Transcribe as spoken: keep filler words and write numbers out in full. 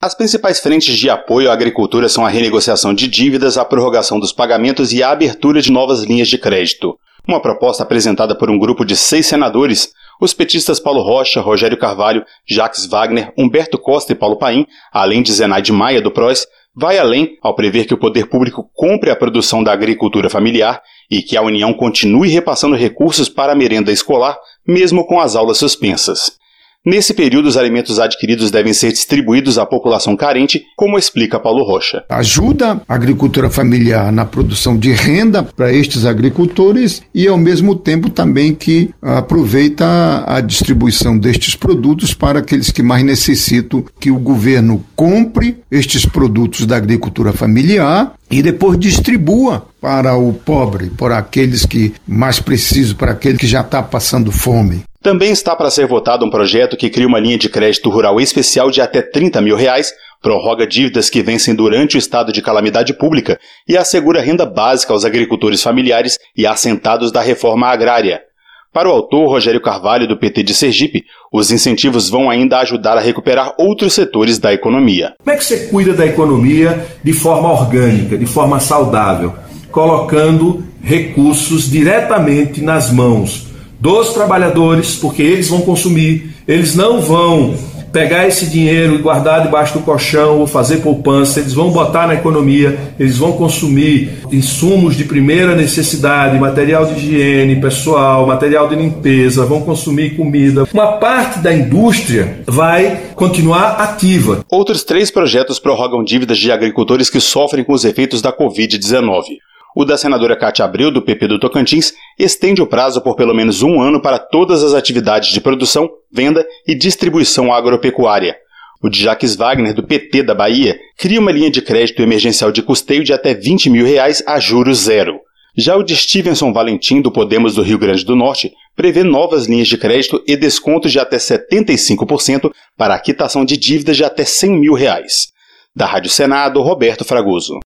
As principais frentes de apoio à agricultura são a renegociação de dívidas, a prorrogação dos pagamentos e a abertura de novas linhas de crédito. Uma proposta apresentada por um grupo de seis senadores, os petistas Paulo Rocha, Rogério Carvalho, Jacques Wagner, Humberto Costa e Paulo Paim, além de Zenaide Maia do P R O S, vai além ao prever que o poder público compre a produção da agricultura familiar e que a União continue repassando recursos para a merenda escolar, mesmo com as aulas suspensas. Nesse período, os alimentos adquiridos devem ser distribuídos à população carente, como explica Paulo Rocha. Ajuda a agricultura familiar na produção de renda para estes agricultores e, ao mesmo tempo, também que aproveita a distribuição destes produtos para aqueles que mais necessitam, que o governo compre estes produtos da agricultura familiar e depois distribua para o pobre, para aqueles que mais precisam, para aquele que já está passando fome. Também está para ser votado um projeto que cria uma linha de crédito rural especial de até trinta mil reais, prorroga dívidas que vencem durante o estado de calamidade pública e assegura renda básica aos agricultores familiares e assentados da reforma agrária. Para o autor Rogério Carvalho, do P T de Sergipe, os incentivos vão ainda ajudar a recuperar outros setores da economia. Como é que você cuida da economia de forma orgânica, de forma saudável? Colocando recursos diretamente nas mãos dos trabalhadores, porque eles vão consumir, eles não vão pegar esse dinheiro e guardar debaixo do colchão ou fazer poupança, eles vão botar na economia, eles vão consumir insumos de primeira necessidade, material de higiene pessoal, material de limpeza, vão consumir comida. Uma parte da indústria vai continuar ativa. Outros três projetos prorrogam dívidas de agricultores que sofrem com os efeitos da covid dezenove. O da senadora Cátia Abreu, do P P do Tocantins, estende o prazo por pelo menos um ano para todas as atividades de produção, venda e distribuição agropecuária. O de Jacques Wagner, do P T da Bahia, cria uma linha de crédito emergencial de custeio de até vinte mil reais a juros zero. Já o de Stevenson Valentim, do Podemos do Rio Grande do Norte, prevê novas linhas de crédito e descontos de até setenta e cinco por cento para a quitação de dívidas de até cem mil reais. Da Rádio Senado, Roberto Fragoso.